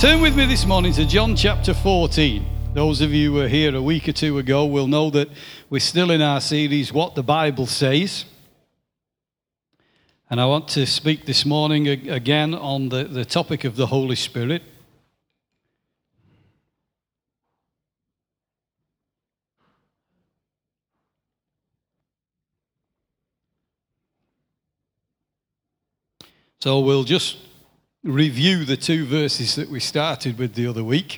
Turn with me this morning to John chapter 14. Those of you who were here a week or two ago will know that we're still in our series, What the Bible Says. And I want to speak this morning again on the topic of the Holy Spirit. So we'll just review the two verses that we started with the other week.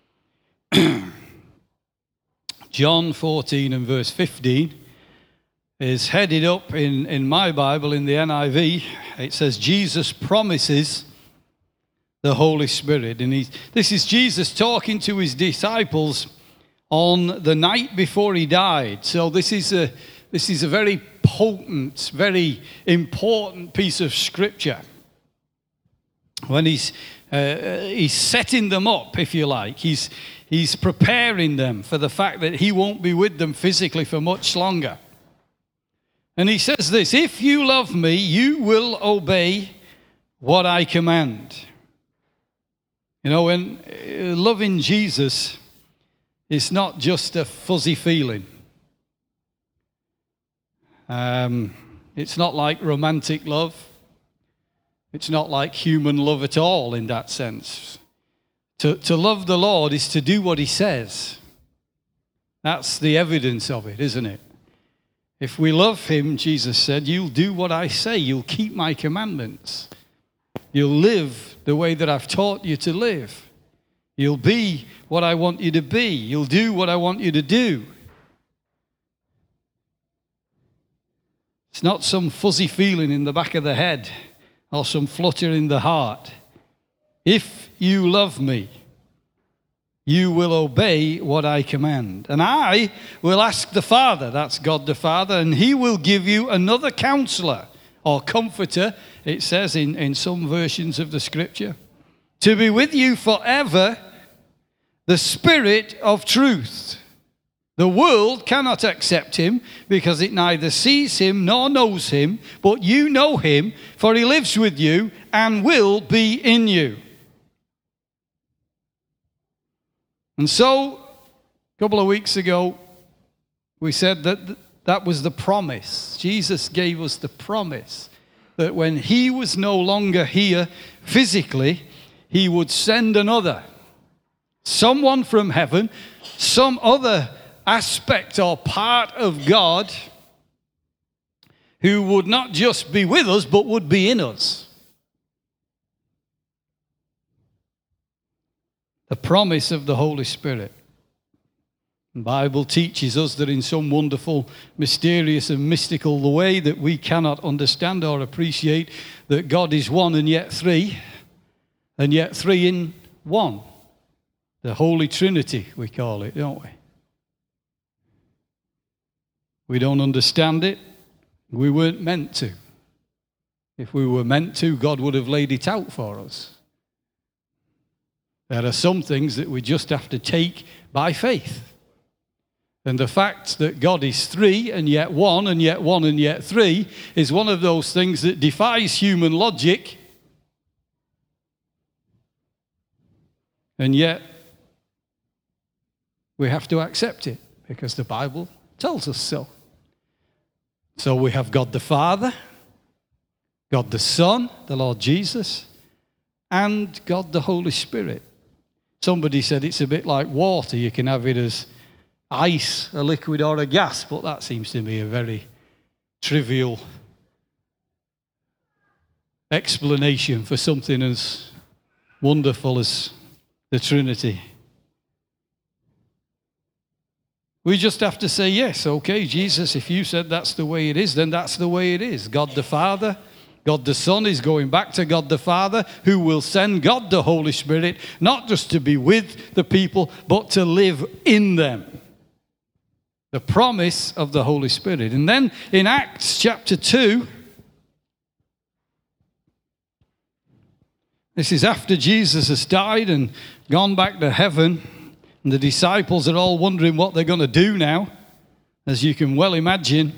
John 14 and verse 15 is headed up in my Bible, in the NIV. It says, Jesus promises the Holy Spirit. And this is Jesus talking to his disciples on the night before he died. So this is a very potent, very important piece of scripture. When he's setting them up, if you like, he's preparing them for the fact that he won't be with them physically for much longer. And he says this, if you love me, you will obey what I command. You know, when loving Jesus is not just a fuzzy feeling. It's not like romantic love. It's not like human love at all in that sense. To love the Lord is to do what he says. That's the evidence of it, isn't it? If we love him, Jesus said, you'll do what I say. You'll keep my commandments. You'll live the way that I've taught you to live. You'll be what I want you to be. You'll do what I want you to do. It's not some fuzzy feeling in the back of the head or some flutter in the heart. If you love me, you will obey what I command. And I will ask the Father, that's God the Father, and he will give you another counselor or comforter, it says in some versions of the scripture, to be with you forever, the Spirit of truth. The world cannot accept him because it neither sees him nor knows him, but you know him, for he lives with you and will be in you. And so, a couple of weeks ago, we said that was the promise. Jesus gave us the promise that when he was no longer here physically, he would send another, someone from heaven, some other aspect or part of God who would not just be with us, but would be in us. The promise of the Holy Spirit. The Bible teaches us that in some wonderful, mysterious and mystical way that we cannot understand or appreciate, that God is one and yet three in one. The Holy Trinity, we call it, don't we? We don't understand it. We weren't meant to. If we were meant to, God would have laid it out for us. There are some things that we just have to take by faith. And the fact that God is three and yet one and yet one and yet three is one of those things that defies human logic. And yet we have to accept it because the Bible tells us so. So we have God the Father, God the Son, the Lord Jesus, and God the Holy Spirit. Somebody said it's a bit like water. You can have it as ice, a liquid, or a gas, but that seems to me a very trivial explanation for something as wonderful as the Trinity. We just have to say, yes, okay, Jesus, if you said that's the way it is, then that's the way it is. God the Father, God the Son is going back to God the Father, who will send God the Holy Spirit, not just to be with the people, but to live in them. The promise of the Holy Spirit. And then in Acts chapter 2, this is after Jesus has died and gone back to heaven. And the disciples are all wondering what they're going to do now, as you can well imagine.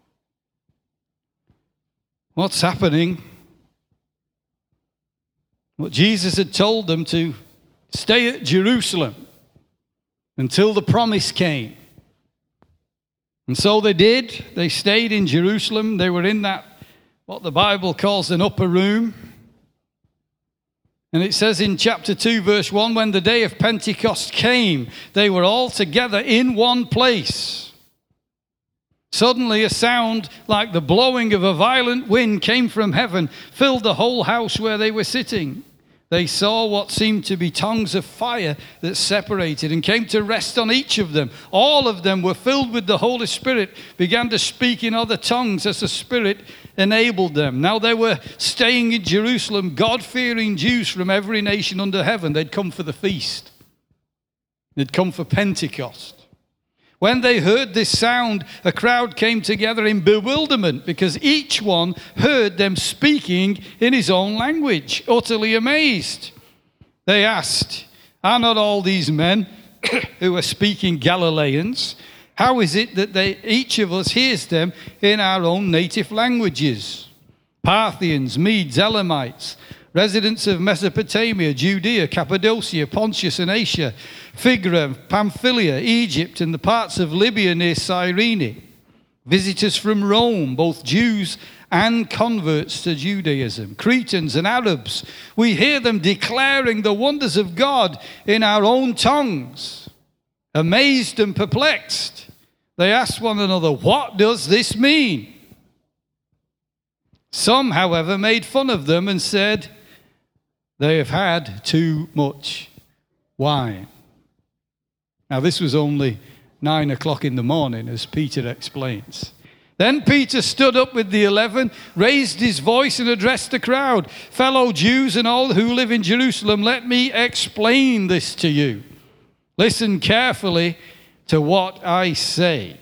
What's happening? Well, Jesus had told them to stay at Jerusalem until the promise came. And so they did. They stayed in Jerusalem. They were in that, what the Bible calls an upper room. And it says in chapter 2, verse 1, when the day of Pentecost came, they were all together in one place. Suddenly a sound like the blowing of a violent wind came from heaven, filled the whole house where they were sitting. They saw what seemed to be tongues of fire that separated and came to rest on each of them. All of them were filled with the Holy Spirit, began to speak in other tongues as the Spirit enabled them. Now they were staying in Jerusalem, God-fearing Jews from every nation under heaven. They'd come for the feast. They'd come for Pentecost. When they heard this sound, a crowd came together in bewilderment because each one heard them speaking in his own language, utterly amazed. They asked, are not all these men who are speaking Galileans? How is it that each of us hears them in our own native languages? Parthians, Medes, Elamites, residents of Mesopotamia, Judea, Cappadocia, Pontus and Asia, Phrygia, Pamphylia, Egypt, and the parts of Libya near Cyrene. Visitors from Rome, both Jews and converts to Judaism, Cretans and Arabs. We hear them declaring the wonders of God in our own tongues. Amazed and perplexed, they asked one another, what does this mean? Some, however, made fun of them and said, they have had too much wine. Now, this was only 9 o'clock in the morning, as Peter explains. Then Peter stood up with the 11, raised his voice and addressed the crowd. Fellow Jews and all who live in Jerusalem, let me explain this to you. Listen carefully to what I say.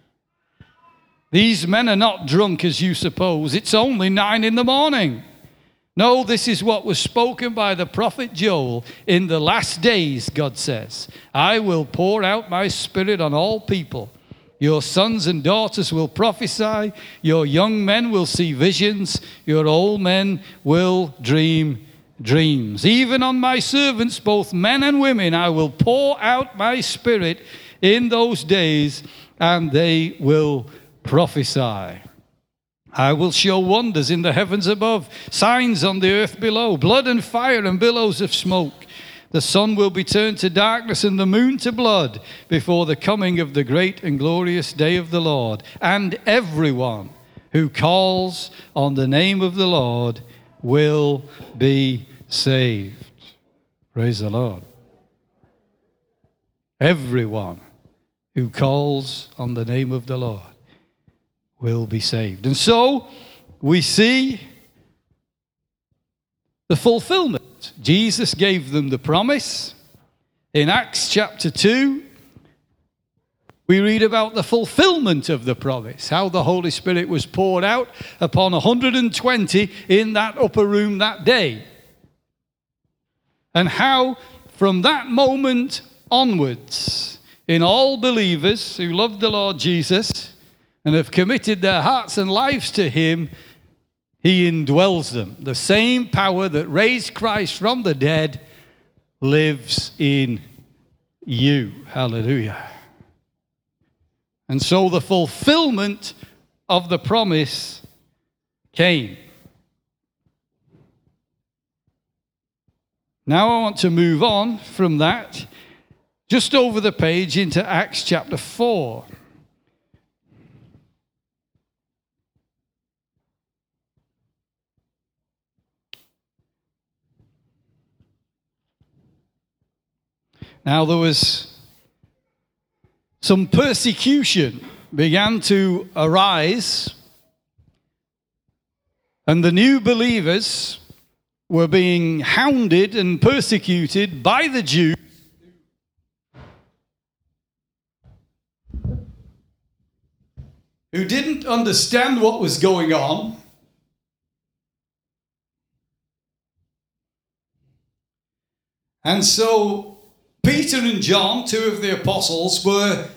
These men are not drunk as you suppose. It's only 9 in the morning. No, this is what was spoken by the prophet Joel. In the last days, God says, I will pour out my spirit on all people. Your sons and daughters will prophesy. Your young men will see visions. Your old men will dream dreams. Even on my servants, both men and women, I will pour out my spirit in those days, and they will prophesy. I will show wonders in the heavens above, signs on the earth below, blood and fire and billows of smoke. The sun will be turned to darkness and the moon to blood before the coming of the great and glorious day of the Lord. And everyone who calls on the name of the Lord will be saved. Praise the Lord. Everyone who calls on the name of the Lord will be saved. And so we see the fulfillment. Jesus gave them the promise. In Acts chapter 2, we read about the fulfillment of the promise, how the Holy Spirit was poured out upon 120 in that upper room that day. And how from that moment onwards, in all believers who love the Lord Jesus and have committed their hearts and lives to him, he indwells them. The same power that raised Christ from the dead lives in you. Hallelujah. And so the fulfillment of the promise came. Now I want to move on from that, just over the page into Acts chapter 4. Now there was some persecution began to arise, and the new believers were being hounded and persecuted by the Jews who didn't understand what was going on. And so Peter and John, two of the apostles, were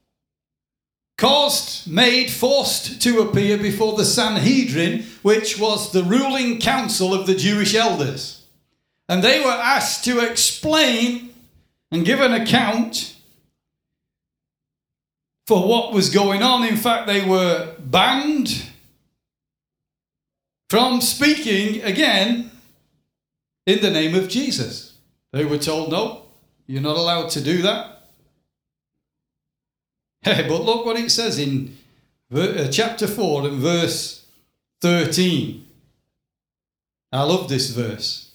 forced to appear before the Sanhedrin, which was the ruling council of the Jewish elders. And they were asked to explain and give an account for what was going on. In fact, they were banned from speaking again in the name of Jesus. They were told, no, you're not allowed to do that. But look what it says in chapter 4 and verse 13. I love this verse.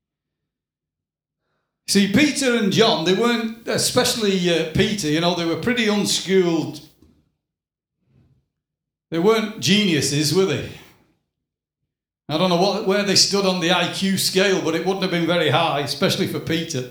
See, Peter and John, they weren't, especially Peter, they were pretty unschooled. They weren't geniuses, were they? I don't know where they stood on the IQ scale, but it wouldn't have been very high, especially for Peter.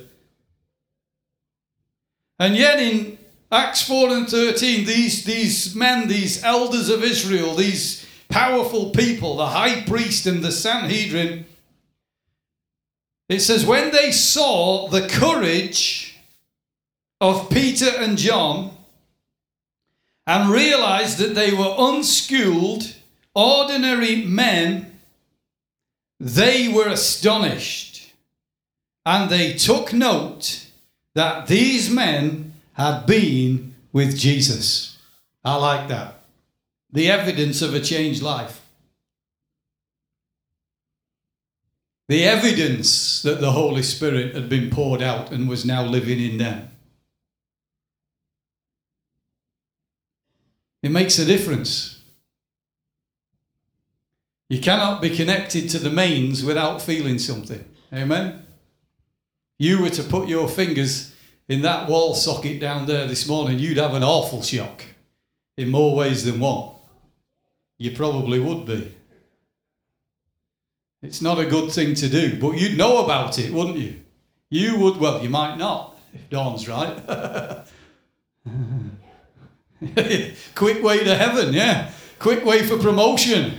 And yet in Acts 4 and 13, these men, these elders of Israel, these powerful people, the high priest and the Sanhedrin, it says, when they saw the courage of Peter and John and realized that they were unschooled, ordinary men, they were astonished, and they took note that these men had been with Jesus. I like that. The evidence of a changed life. The evidence that the Holy Spirit had been poured out and was now living in them. It makes a difference. You cannot be connected to the mains without feeling something. Amen? You were to put your fingers in that wall socket down there this morning, you'd have an awful shock in more ways than one. You probably would be. It's not a good thing to do, but you'd know about it, wouldn't you? You would, well, you might not, if Dawn's right. Quick way to heaven, yeah. Quick way for promotion.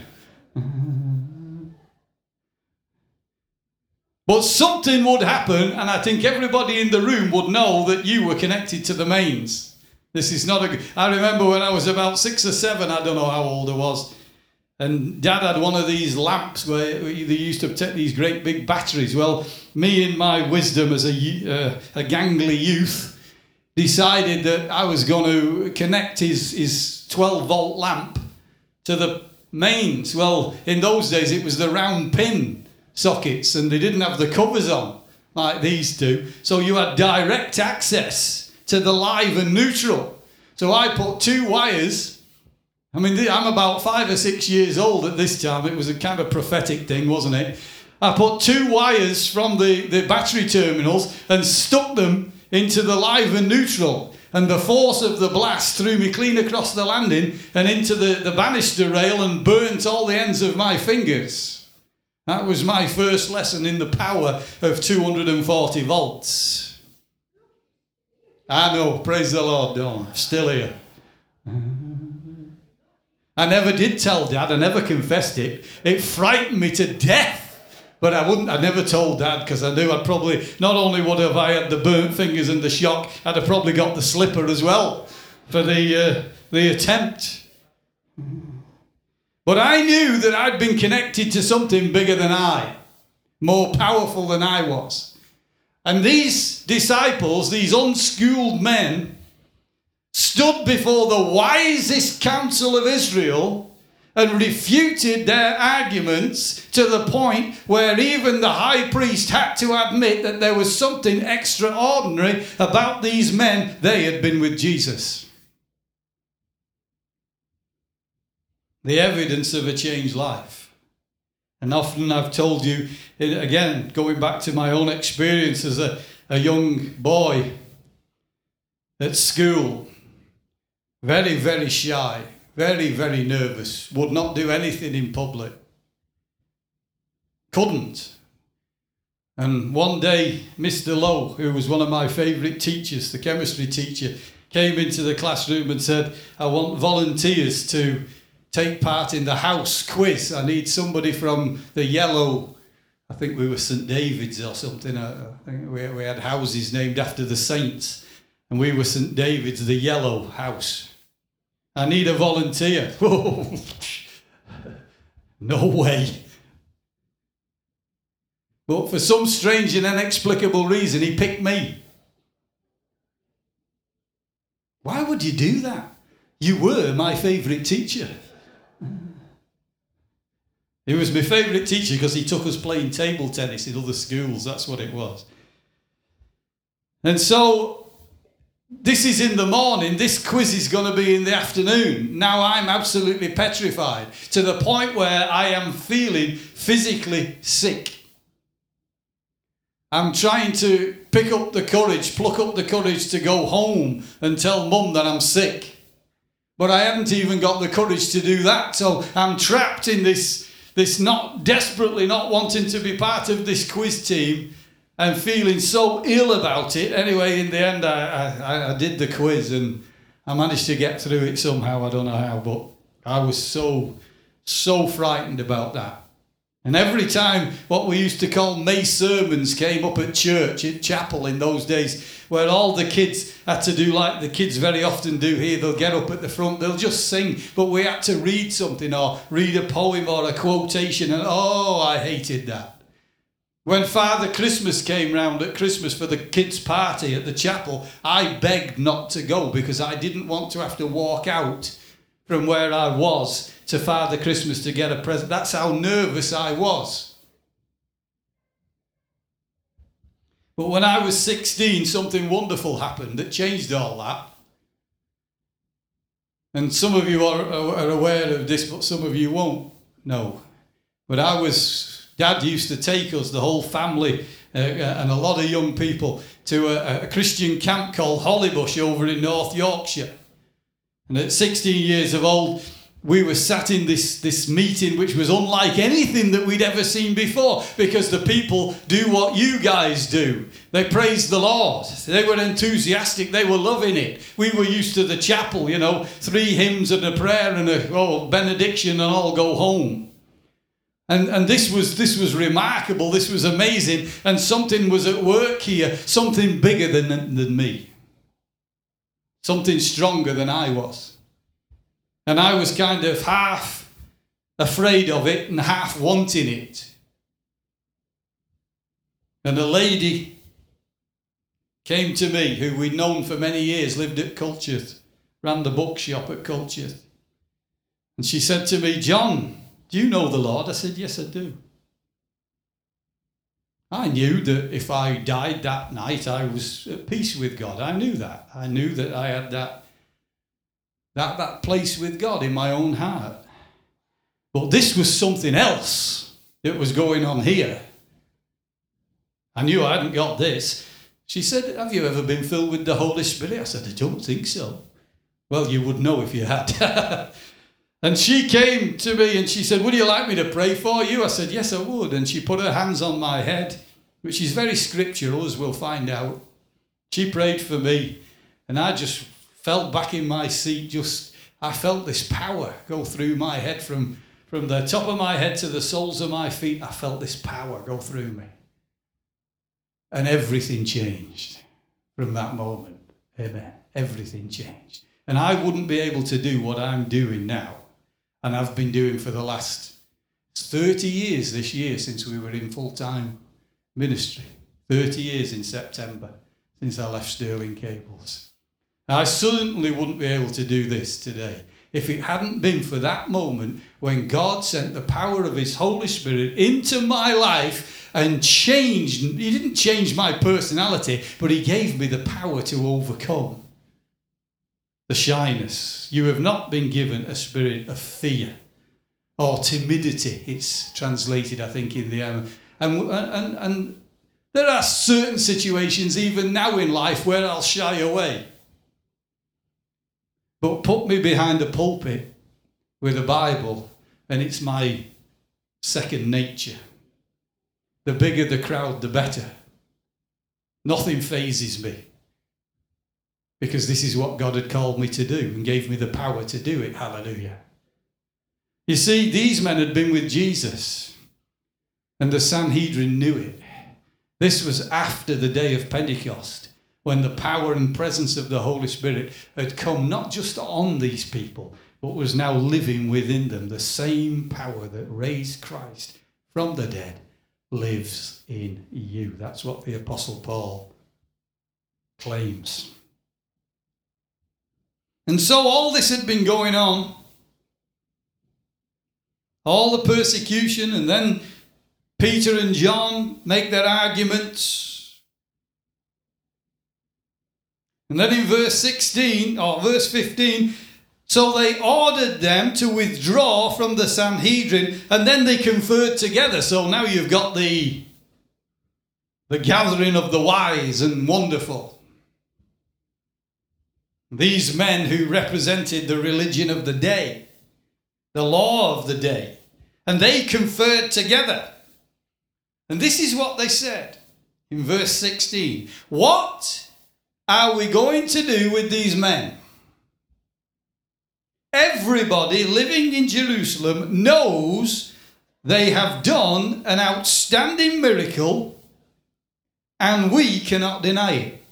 But something would happen, and I think everybody in the room would know that you were connected to the mains. This is not a... I remember when I was about 6 or 7, I don't know how old I was, and Dad had one of these lamps where they used to take these great big batteries. Well, me in my wisdom as a gangly youth decided that I was going to connect his 12-volt lamp to the mains. Well, in those days it was the round pin sockets, and they didn't have the covers on like these do, so you had direct access to the live and neutral. So I put 2 wires. I mean, I'm about 5 or 6 years old at this time. It was a kind of prophetic thing, wasn't it? I put 2 wires from the battery terminals and stuck them into the live and neutral, and the force of the blast threw me clean across the landing and into the banister rail and burnt all the ends of my fingers. That was my first lesson in the power of 240 volts. I know, praise the Lord, Dawn. I'm still here. I never did tell Dad, I never confessed it. It frightened me to death. But I never told Dad, because I knew I'd probably, not only would have I had the burnt fingers and the shock, I'd have probably got the slipper as well for the attempt. But I knew that I'd been connected to something bigger than I, more powerful than I was. And these disciples, these unschooled men, stood before the wisest council of Israel and refuted their arguments to the point where even the high priest had to admit that there was something extraordinary about these men. They had been with Jesus. The evidence of a changed life. And often I've told you, again, going back to my own experience as a young boy at school, very, very shy, very, very nervous, would not do anything in public. Couldn't. And one day, Mr. Lowe, who was one of my favourite teachers, the chemistry teacher, came into the classroom and said, I want volunteers to take part in the house quiz. I need somebody from the yellow, I think we were St. David's or something. I think we had houses named after the saints. And we were St. David's, the yellow house. I need a volunteer. No way. But for some strange and inexplicable reason, he picked me. Why would you do that? You were my favourite teacher. He was my favourite teacher because he took us playing table tennis in other schools. That's what it was. And so this is in the morning. This quiz is going to be in the afternoon. Now I'm absolutely petrified to the point where I am feeling physically sick. I'm trying to pluck up the courage to go home and tell Mum that I'm sick. But I haven't even got the courage to do that. So I'm trapped in this not desperately not wanting to be part of this quiz team and feeling so ill about it. Anyway, in the end, I did the quiz and I managed to get through it somehow. I don't know how, but I was so frightened about that. And every time what we used to call May sermons came up at church, at chapel in those days, where all the kids had to do like the kids very often do here. They'll get up at the front, they'll just sing, but we had to read something or read a poem or a quotation, and I hated that. When Father Christmas came round at Christmas for the kids' party at the chapel, I begged not to go because I didn't want to have to walk out from where I was to Father Christmas to get a present. That's how nervous I was. But when I was 16, something wonderful happened that changed all that. And some of you are aware of this, but some of you won't know. But Dad used to take us, the whole family, and a lot of young people, to a Christian camp called Hollybush over in North Yorkshire. And at 16 years of old, we were sat in this meeting which was unlike anything that we'd ever seen before, because the people do what you guys do. They praise the Lord. They were enthusiastic. They were loving it. We were used to the chapel, 3 hymns and a prayer and a benediction and all go home. And this was remarkable. This was amazing. And something was at work here, something bigger than me. Something stronger than I was. And I was kind of half afraid of it and half wanting it. And a lady came to me who we'd known for many years, lived at Culcheth, ran the bookshop at Culcheth. And she said to me, "John, do you know the Lord?" I said, "Yes, I do." I knew that if I died that night, I was at peace with God. I knew that. I knew that I had that place with God in my own heart. But this was something else that was going on here. I knew I hadn't got this. She said, "Have you ever been filled with the Holy Spirit?" I said, "I don't think so." "Well, you would know if you had." And she came to me and she said, "Would you like me to pray for you?" I said, "Yes, I would." And she put her hands on my head, which is very scriptural, as we'll find out. She prayed for me, and I just fell back in my seat. I felt this power go through my head from the top of my head to the soles of my feet. I felt this power go through me. And everything changed from that moment. Amen. Everything changed. And I wouldn't be able to do what I'm doing now. And I've been doing for the last 30 years this year since we were in full-time ministry. 30 years in September since I left Sterling Cables. I certainly wouldn't be able to do this today if it hadn't been for that moment when God sent the power of His Holy Spirit into my life and changed. He didn't change my personality, but He gave me the power to overcome the shyness. You have not been given a spirit of fear or timidity. It's translated, I think, in the and there are certain situations even now in life where I'll shy away. But put me behind a pulpit with a Bible and it's my second nature. The bigger the crowd, the better. Nothing phases me. Because this is what God had called me to do and gave me the power to do it. Hallelujah. You see, these men had been with Jesus and the Sanhedrin knew it. This was after the day of Pentecost, when the power and presence of the Holy Spirit had come not just on these people, but was now living within them. The same power that raised Christ from the dead lives in you. That's what the Apostle Paul claims. And so all this had been going on, all the persecution, and then Peter and John make their arguments. And then in verse 16, or verse 15, so they ordered them to withdraw from the Sanhedrin, and then they conferred together. So now you've got the gathering of the wise and wonderful. These men who represented the religion of the day, the law of the day, and they conferred together. And this is what they said in verse 16. What are we going to do with these men? Everybody living in Jerusalem knows they have done an outstanding miracle, and we cannot deny it.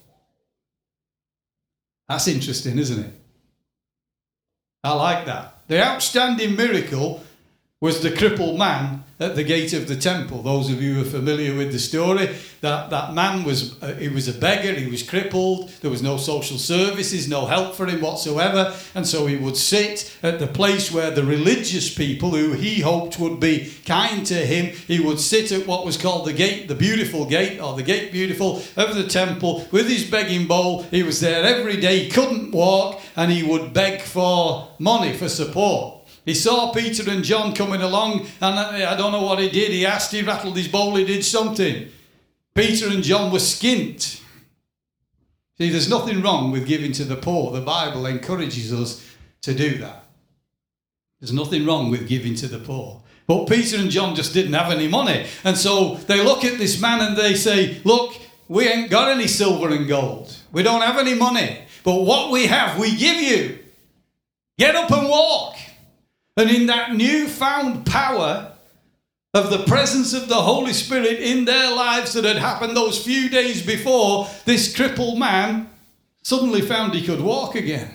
That's interesting, isn't it? I like that. The outstanding miracle was the crippled man at the gate of the temple. Those of you who are familiar with the story, that man he was a beggar, he was crippled, there was no social services, no help for him whatsoever, and so he would sit at the place where the religious people, who he hoped would be kind to him, he would sit at what was called the gate, the beautiful gate, or the gate beautiful, of the temple, with his begging bowl. He was there every day, he couldn't walk, and he would beg for money, for support. He saw Peter and John coming along, and I don't know what he did. He asked, he rattled his bowl, he did something. Peter and John were skint. See, there's nothing wrong with giving to the poor. The Bible encourages us to do that. There's nothing wrong with giving to the poor. But Peter and John just didn't have any money. And so they look at this man and they say, look, we ain't got any silver and gold. We don't have any money. But what we have, we give you. Get up and walk. And in that newfound power of the presence of the Holy Spirit in their lives that had happened those few days before, this crippled man suddenly found he could walk again.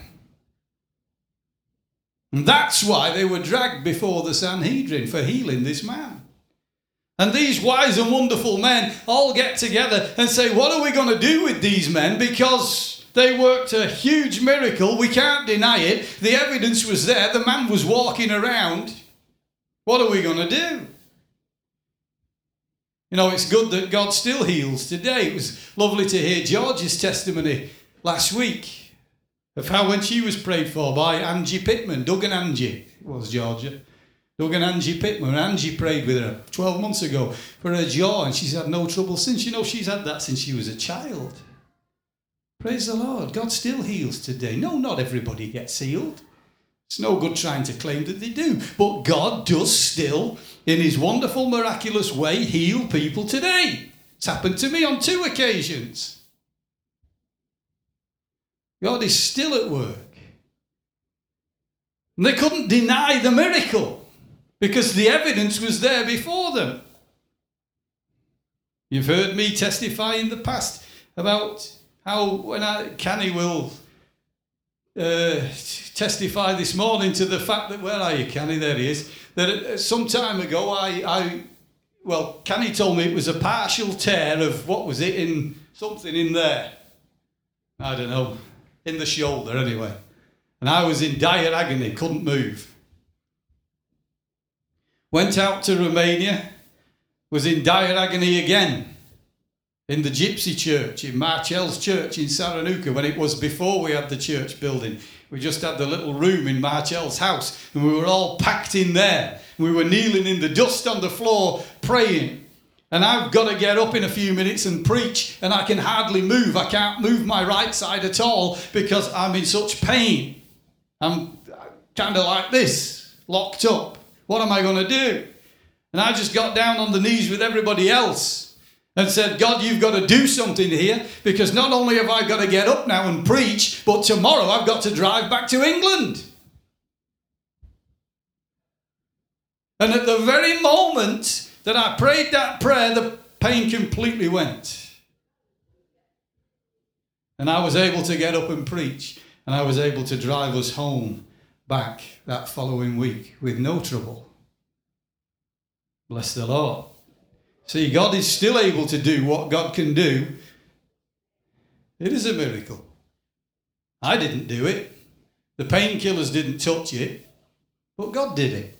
And that's why they were dragged before the Sanhedrin for healing this man. And these wise and wonderful men all get together and say, what are we going to do with these men? Because they worked a huge miracle. We can't deny it. The evidence was there. The man was walking around. What are we going to do? You know, it's good that God still heals today. It was lovely to hear George's testimony last week of how when she was prayed for by Angie Pittman, Doug and Angie, it was Georgia. Doug and Angie Pittman. Angie prayed with her 12 months ago for her jaw, and she's had no trouble since. You know, she's had that since she was a child. Praise the Lord. God still heals today. No, not everybody gets healed. It's no good trying to claim that they do. But God does still, in his wonderful, miraculous way, heal people today. It's happened to me on 2 occasions. God is still at work. And they couldn't deny the miracle because the evidence was there before them. You've heard me testify in the past about how when Canny will testify this morning to the fact that, where are you, Canny? There he is. That some time ago, Canny told me it was a partial tear of, what was it, in something in there. I don't know, in the shoulder anyway. And I was in dire agony, couldn't move. Went out to Romania, was in dire agony again. In the Gypsy Church, in Marchel's church in Saranuka, when it was before we had the church building. We just had the little room in Marchel's house, and we were all packed in there. We were kneeling in the dust on the floor, praying. And I've got to get up in a few minutes and preach, and I can hardly move. I can't move my right side at all because I'm in such pain. I'm kind of like this, locked up. What am I going to do? And I just got down on the knees with everybody else and said, God, you've got to do something here, because not only have I got to get up now and preach, but tomorrow I've got to drive back to England. And at the very moment that I prayed that prayer, the pain completely went. And I was able to get up and preach, and I was able to drive us home back that following week with no trouble. Bless the Lord. See, God is still able to do what God can do. It is a miracle. I didn't do it. The painkillers didn't touch it, but God did it.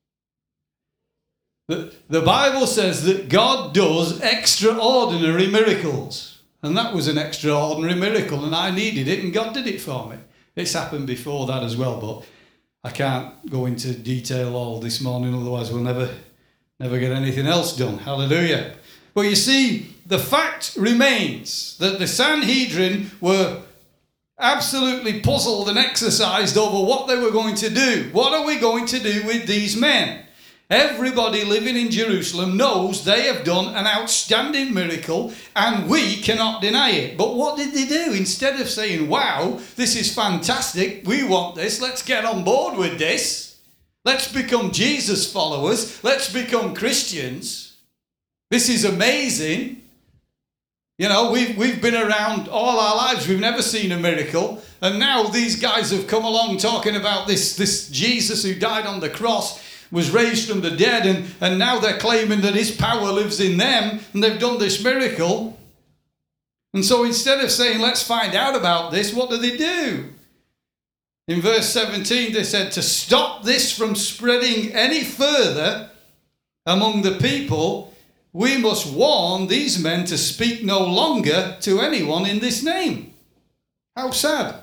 The Bible says that God does extraordinary miracles. And that was an extraordinary miracle, and I needed it, and God did it for me. It's happened before that as well, but I can't go into detail all this morning, otherwise we'll never get anything else done. Hallelujah. But you see, the fact remains that the Sanhedrin were absolutely puzzled and exercised over what they were going to do. What are we going to do with these men? Everybody living in Jerusalem knows they have done an outstanding miracle and we cannot deny it. But what did they do? Instead of saying, wow, this is fantastic, we want this, let's get on board with this, let's become Jesus followers, let's become Christians, this is amazing. You know, we've been around all our lives, we've never seen a miracle, and now these guys have come along talking about this Jesus who died on the cross, was raised from the dead, and now they're claiming that his power lives in them, and they've done this miracle. And so instead of saying, let's find out about this, what do? In verse 17, they said, to stop this from spreading any further among the people, we must warn these men to speak no longer to anyone in this name. How sad.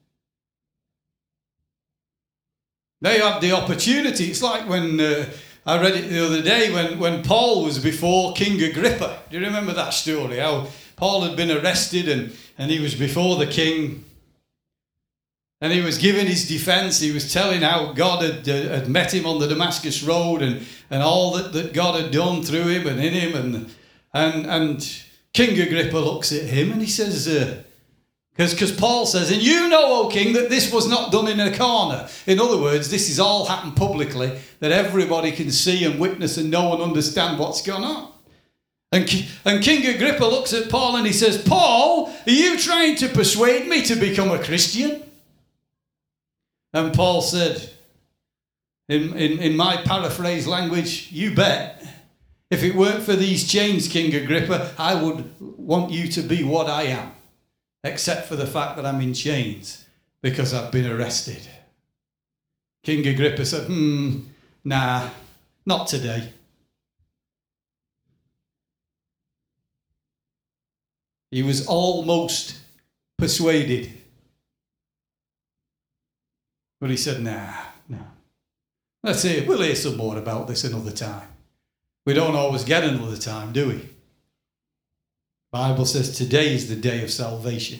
They had the opportunity. It's like when I read it the other day when Paul was before King Agrippa. Do you remember that story? How Paul had been arrested and he was before the king. And he was giving his defense. He was telling how God had met him on the Damascus road and all that God had done through him and in him. And King Agrippa looks at him and he says, because Paul says, and you know, O king, that this was not done in a corner. In other words, this has all happened publicly, that everybody can see and witness and know and understand what's gone on. And King Agrippa looks at Paul and he says, Paul, are you trying to persuade me to become a Christian? And Paul said, in my paraphrase language, you bet. If it weren't for these chains, King Agrippa, I would want you to be what I am. Except for the fact that I'm in chains because I've been arrested. King Agrippa said, nah, not today. He was almost persuaded. But he said, nah. We'll hear some more about this another time. We don't always get another time, do we? The Bible says today is the day of salvation.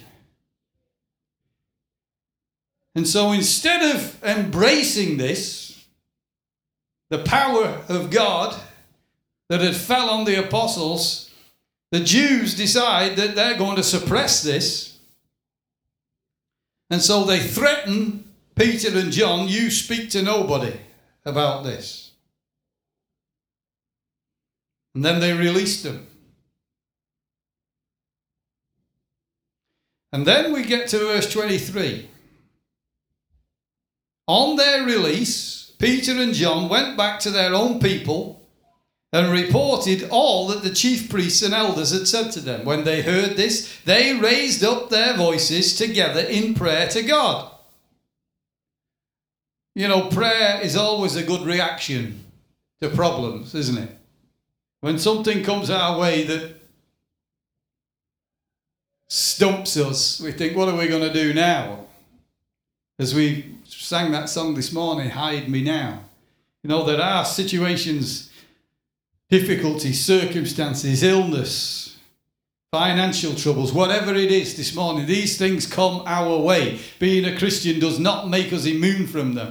And so instead of embracing this, the power of God that had fell on the apostles, the Jews decide that they're going to suppress this. And so they threaten Peter and John, you speak to nobody about this. And then they released them. And then we get to verse 23. On their release, Peter and John went back to their own people and reported all that the chief priests and elders had said to them. When they heard this, they raised up their voices together in prayer to God. You know, prayer is always a good reaction to problems, isn't it? When something comes our way that stumps us, we think, what are we going to do now? As we sang that song this morning, Hide Me Now. You know, there are situations, difficulties, circumstances, illness, financial troubles, whatever it is this morning, these things come our way. Being a Christian does not make us immune from them.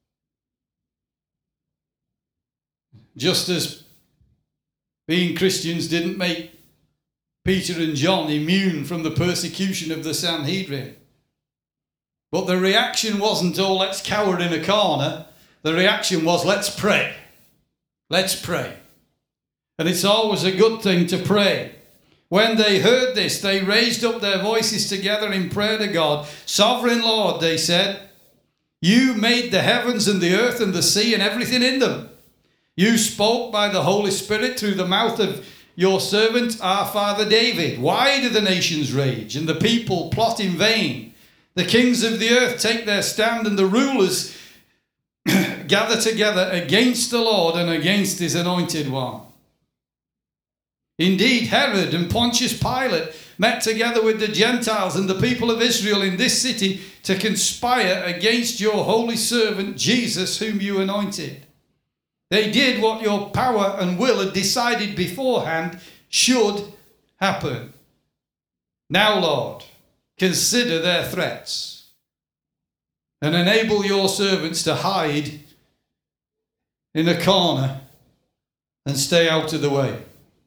Just as being Christians didn't make Peter and John immune from the persecution of the Sanhedrin. But the reaction wasn't, oh, let's cower in a corner. The reaction was, let's pray. Let's pray. And it's always a good thing to pray. When they heard this, they raised up their voices together in prayer to God. Sovereign Lord, they said, you made the heavens and the earth and the sea and everything in them. You spoke by the Holy Spirit through the mouth of your servant, our father David. Why do the nations rage and the people plot in vain? The kings of the earth take their stand, and the rulers gather together against the Lord and against his anointed one. Indeed, Herod and Pontius Pilate met together with the Gentiles and the people of Israel in this city to conspire against your holy servant Jesus, whom you anointed. They did what your power and will had decided beforehand should happen. Now, Lord, consider their threats and enable your servants to hide in a corner and stay out of the way.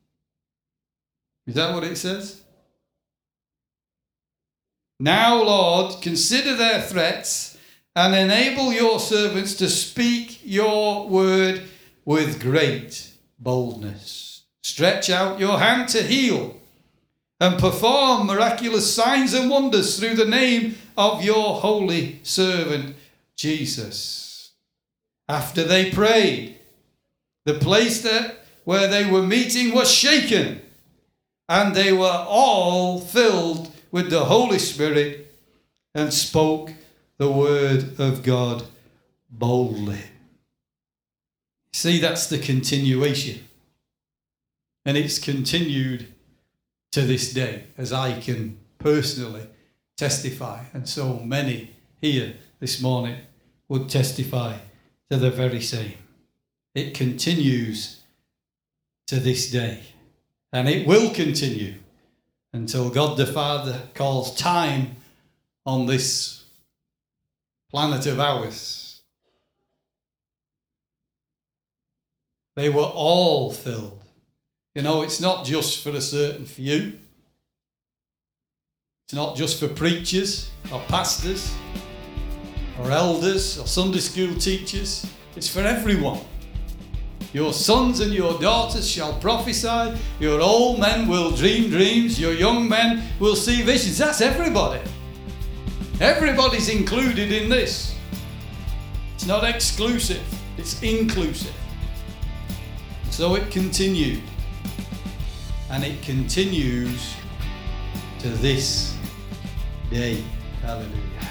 Is that what it says? Now, Lord, consider their threats and enable your servants to speak your word with great boldness. Stretch out your hand to heal and perform miraculous signs and wonders through the name of your holy servant, Jesus. After they prayed, the place where they were meeting was shaken, and they were all filled with the Holy Spirit and spoke the word of God boldly. See, that's the continuation. And it's continued to this day, as I can personally testify, and so many here this morning would testify to the very same. It continues to this day, and it will continue until God the Father calls time on this planet of ours. They were all filled. You know, it's not just for a certain few. It's not just for preachers or pastors or elders or Sunday school teachers. It's for everyone. Your sons and your daughters shall prophesy. Your old men will dream dreams. Your young men will see visions. That's everybody. Everybody's included in this. It's not exclusive. It's inclusive. So it continued. And it continues to this day. Hallelujah.